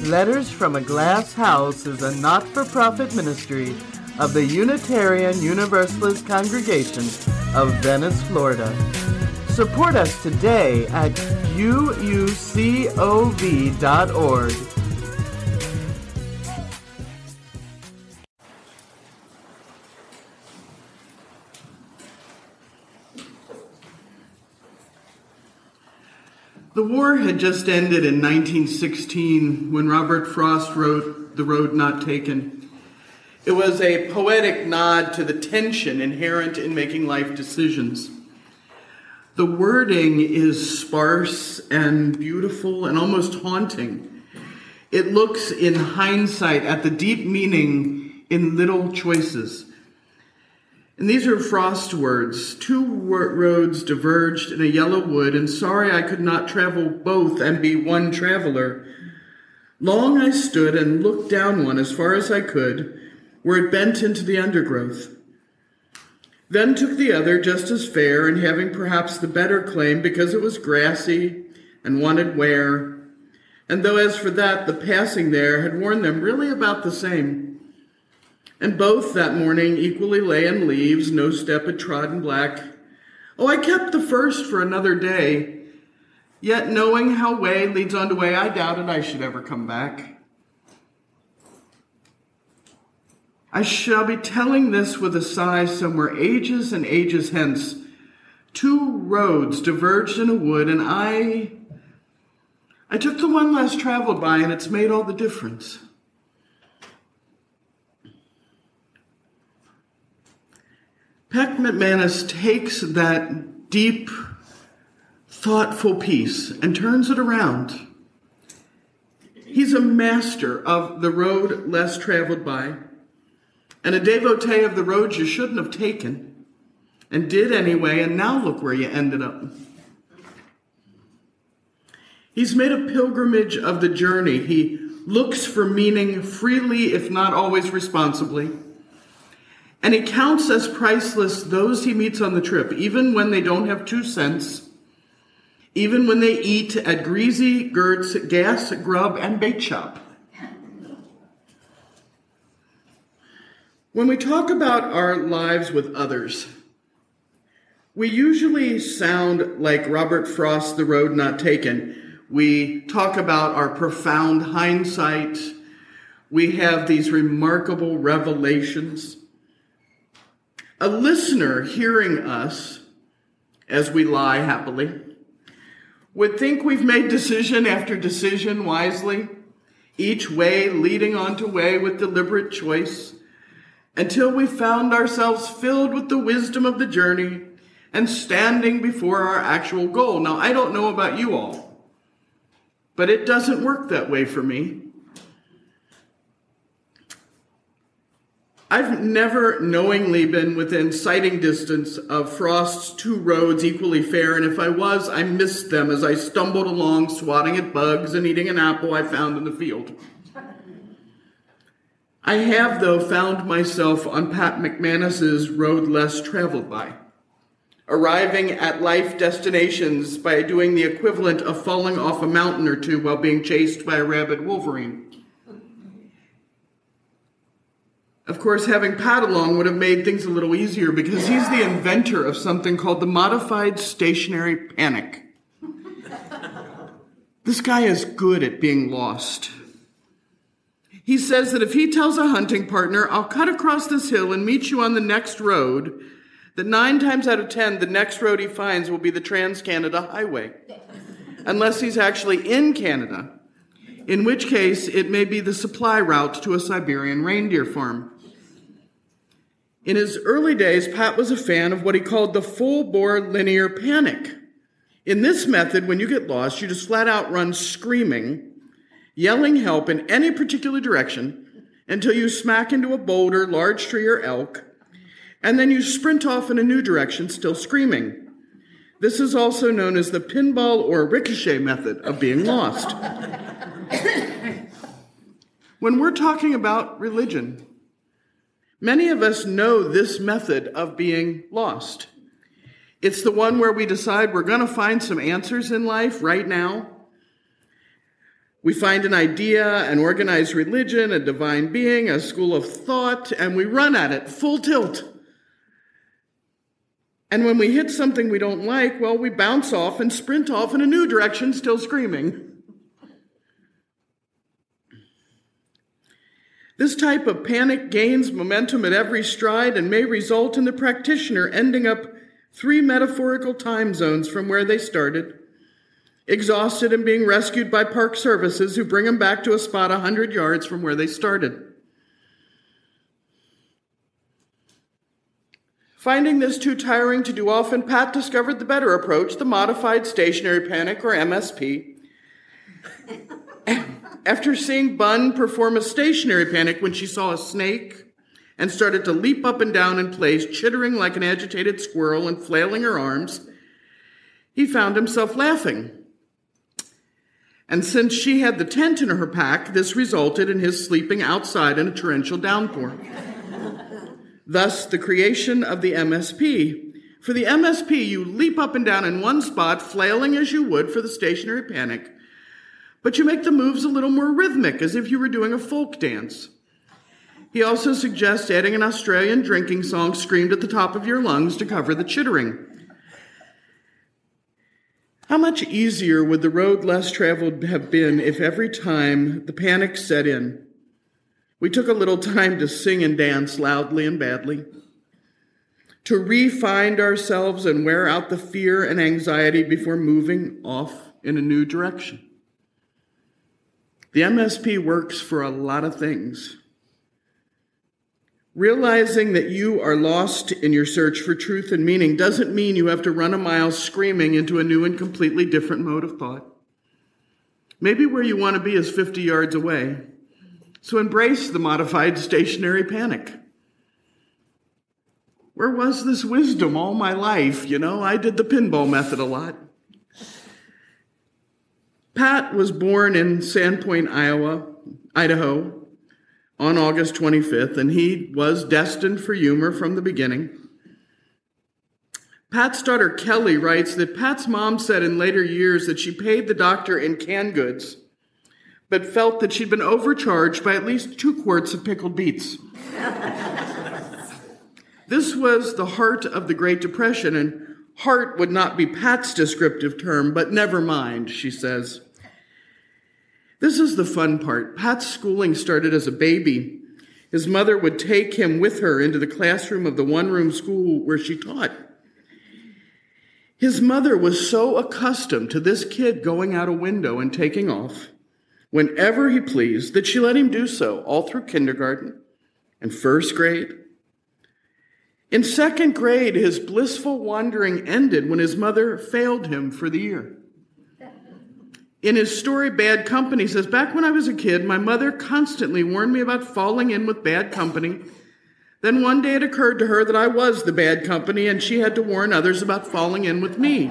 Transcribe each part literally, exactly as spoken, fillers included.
Letters from a Glass House is a not-for-profit ministry of the Unitarian Universalist Congregation of Venice, Florida. Support us today at u u c o v dot org. The war had just ended in nineteen sixteen when Robert Frost wrote The Road Not Taken. It was a poetic nod to the tension inherent in making life decisions. The wording is sparse and beautiful and almost haunting. It looks in hindsight at the deep meaning in little choices. And these are Frost words. Two roads diverged in a yellow wood, and sorry I could not travel both and be one traveler. Long I stood and looked down one as far as I could, where it bent into the undergrowth. Then took the other just as fair, and having perhaps the better claim because it was grassy and wanted wear. And though as for that, the passing there had worn them really about the same. And both that morning equally lay in leaves, no step had trodden black. Oh, I kept the first for another day, yet knowing how way leads on to way, I doubted I should ever come back. I shall be telling this with a sigh somewhere ages and ages hence. Two roads diverged in a wood, and I... I took the one less traveled by, and it's made all the difference. Pat McManus takes that deep, thoughtful piece and turns it around. He's a master of the road less traveled by, and a devotee of the roads you shouldn't have taken, and did anyway, and now look where you ended up. He's made a pilgrimage of the journey. He looks for meaning freely, if not always responsibly. And he counts as priceless those he meets on the trip, even when they don't have two cents, even when they eat at Greasy Gert's Gas, Grub, and Bait Shop. When we talk about our lives with others, we usually sound like Robert Frost, The Road Not Taken. We talk about our profound hindsight. We have these remarkable revelations. A listener hearing us as we lie happily would think we've made decision after decision wisely, each way leading on to way with deliberate choice, until we found ourselves filled with the wisdom of the journey and standing before our actual goal. Now, I don't know about you all, but it doesn't work that way for me. I've never knowingly been within sighting distance of Frost's two roads equally fair, and if I was, I missed them as I stumbled along, swatting at bugs and eating an apple I found in the field. I have, though, found myself on Pat McManus's road less traveled by, arriving at life destinations by doing the equivalent of falling off a mountain or two while being chased by a rabid wolverine. Of course, having Pat along would have made things a little easier because he's the inventor of something called the modified stationary panic. This guy is good at being lost. He says that if he tells a hunting partner, I'll cut across this hill and meet you on the next road, that nine times out of ten, the next road he finds will be the Trans-Canada Highway, unless he's actually in Canada, in which case it may be the supply route to a Siberian reindeer farm. In his early days, Pat was a fan of what he called the full-bore linear panic. In this method, when you get lost, you just flat out run screaming, yelling help in any particular direction until you smack into a boulder, large tree, or elk, and then you sprint off in a new direction, still screaming. This is also known as the pinball or ricochet method of being lost. When we're talking about religion, many of us know this method of being lost. It's the one where we decide we're going to find some answers in life right now. We find an idea, an organized religion, a divine being, a school of thought, and we run at it full tilt. And when we hit something we don't like, well, we bounce off and sprint off in a new direction, still screaming. This type of panic gains momentum at every stride and may result in the practitioner ending up three metaphorical time zones from where they started, exhausted and being rescued by park services who bring them back to a spot one hundred yards from where they started. Finding this too tiring to do often, Pat discovered the better approach, the modified stationary panic, or M S P. After seeing Bunn perform a stationary panic when she saw a snake and started to leap up and down in place, chittering like an agitated squirrel and flailing her arms, he found himself laughing. And since she had the tent in her pack, this resulted in his sleeping outside in a torrential downpour. Thus, the creation of the M S P. For the M S P, you leap up and down in one spot, flailing as you would for the stationary panic, but you make the moves a little more rhythmic, as if you were doing a folk dance. He also suggests adding an Australian drinking song screamed at the top of your lungs to cover the chittering. How much easier would the road less traveled have been if every time the panic set in, we took a little time to sing and dance loudly and badly, to re-find ourselves and wear out the fear and anxiety before moving off in a new direction? The M S P works for a lot of things. Realizing that you are lost in your search for truth and meaning doesn't mean you have to run a mile screaming into a new and completely different mode of thought. Maybe where you want to be is fifty yards away. So embrace the modified stationary panic. Where was this wisdom all my life? You know, I did the pinball method a lot. Pat was born in Sandpoint, Iowa, Idaho, on August twenty-fifth, and he was destined for humor from the beginning. Pat's daughter Kelly writes that Pat's mom said in later years that she paid the doctor in canned goods, but felt that she'd been overcharged by at least two quarts of pickled beets. This was the heart of the Great Depression, and heart would not be Pat's descriptive term, but never mind, she says. This is the fun part. Pat's schooling started as a baby. His mother would take him with her into the classroom of the one-room school where she taught. His mother was so accustomed to this kid going out a window and taking off whenever he pleased that she let him do so all through kindergarten and first grade. In second grade, his blissful wandering ended when his mother failed him for the year. In his story, Bad Company, he says, back when I was a kid, my mother constantly warned me about falling in with bad company. Then one day it occurred to her that I was the bad company, and she had to warn others about falling in with me.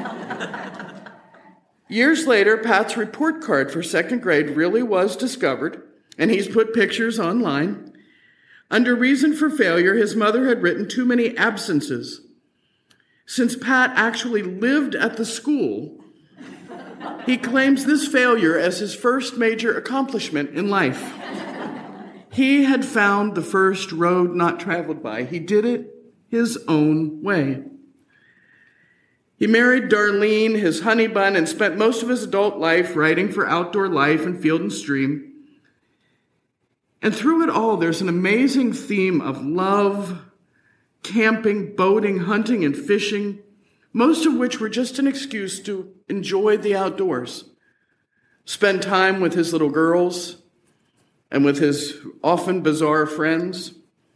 Years later, Pat's report card for second grade really was discovered, and he's put pictures online. Under reason for failure, his mother had written too many absences. Since Pat actually lived at the school, he claims this failure as his first major accomplishment in life. He had found the first road not traveled by. He did it his own way. He married Darlene, his honey bun, and spent most of his adult life writing for Outdoor Life and Field and Stream. And through it all, there's an amazing theme of love, camping, boating, hunting, and fishing, most of which were just an excuse to enjoy the outdoors, spend time with his little girls and with his often bizarre friends.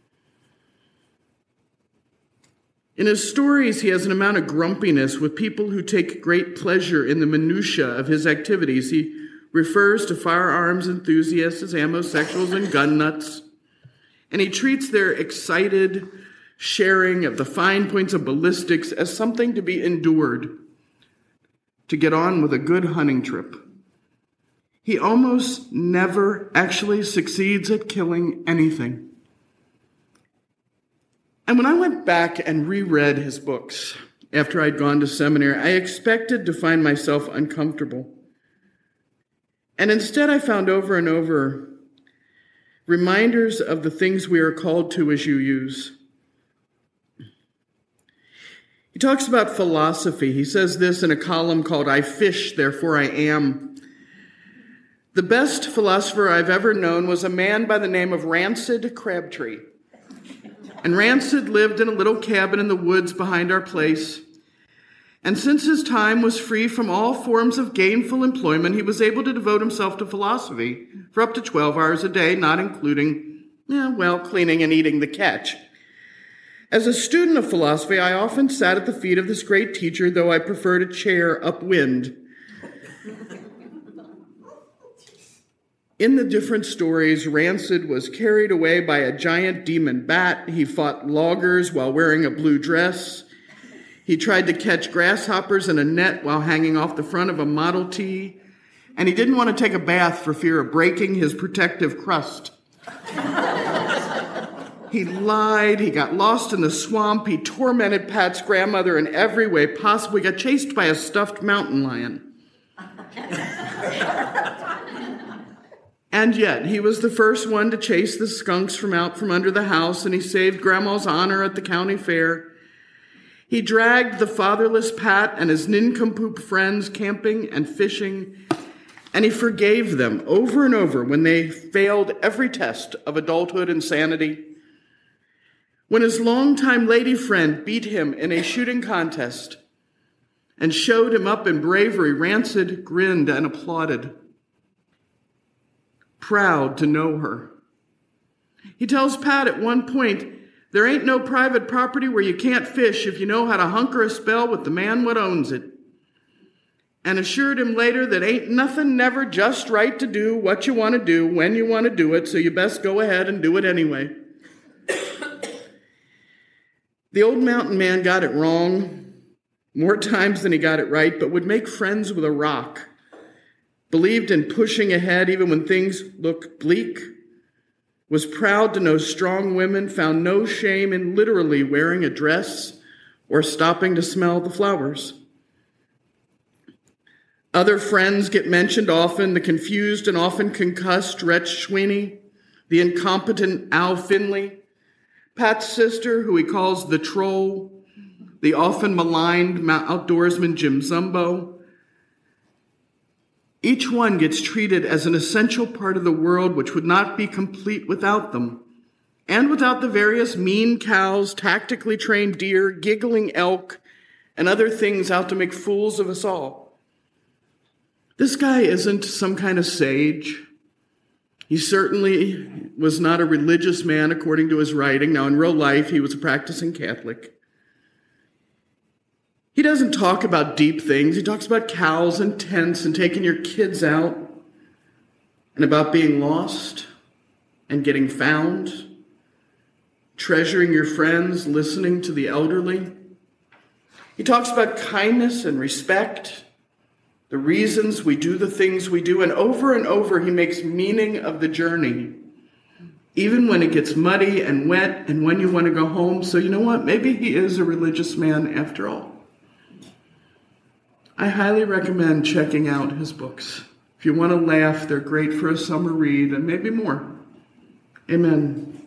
In his stories, he has an amount of grumpiness with people who take great pleasure in the minutiae of his activities. He refers to firearms enthusiasts as ammosexuals and gun nuts, and he treats their excited sharing of the fine points of ballistics as something to be endured, to get on with a good hunting trip. He almost never actually succeeds at killing anything. And when I went back and reread his books after I'd gone to seminary, I expected to find myself uncomfortable. And instead I found over and over reminders of the things we are called to as you use. He talks about philosophy. He says this in a column called I Fish, Therefore I Am. The best philosopher I've ever known was a man by the name of Rancid Crabtree. And Rancid lived in a little cabin in the woods behind our place. And since his time was free from all forms of gainful employment, he was able to devote himself to philosophy for up to twelve hours a day, not including, yeah, well, cleaning and eating the catch. As a student of philosophy, I often sat at the feet of this great teacher, though I preferred a chair upwind. In the different stories, Rancid was carried away by a giant demon bat. He fought loggers while wearing a blue dress. He tried to catch grasshoppers in a net while hanging off the front of a Model T. And he didn't want to take a bath for fear of breaking his protective crust. He lied. He got lost in the swamp. He tormented Pat's grandmother in every way possible. He got chased by a stuffed mountain lion. And yet, he was the first one to chase the skunks from out from under the house, and he saved Grandma's honor at the county fair. He dragged the fatherless Pat and his nincompoop friends camping and fishing, and he forgave them over and over when they failed every test of adulthood insanity. When his longtime lady friend beat him in a shooting contest and showed him up in bravery, Rancid grinned and applauded, proud to know her. He tells Pat at one point, there ain't no private property where you can't fish if you know how to hunker a spell with the man what owns it. And assured him later that ain't nothing never just right to do what you want to do when you want to do it, so you best go ahead and do it anyway. The old mountain man got it wrong more times than he got it right, but would make friends with a rock. Believed in pushing ahead even when things looked bleak. Was proud to know strong women, found no shame in literally wearing a dress or stopping to smell the flowers. Other friends get mentioned often, the confused and often concussed Rhett Sweeney, the incompetent Al Finley, Pat's sister, who he calls the Troll, the often maligned outdoorsman Jim Zumbo. Each one gets treated as an essential part of the world which would not be complete without them, and without the various mean cows, tactically trained deer, giggling elk, and other things out to make fools of us all. This guy isn't some kind of sage. He certainly was not a religious man according to his writing. Now, in real life, he was a practicing Catholic. He doesn't talk about deep things. He talks about cows and tents and taking your kids out and about being lost and getting found, treasuring your friends, listening to the elderly. He talks about kindness and respect, the reasons we do the things we do, and over and over he makes meaning of the journey, even when it gets muddy and wet and when you want to go home. So you know what? Maybe he is a religious man after all. I highly recommend checking out his books. If you want to laugh, they're great for a summer read and maybe more. Amen.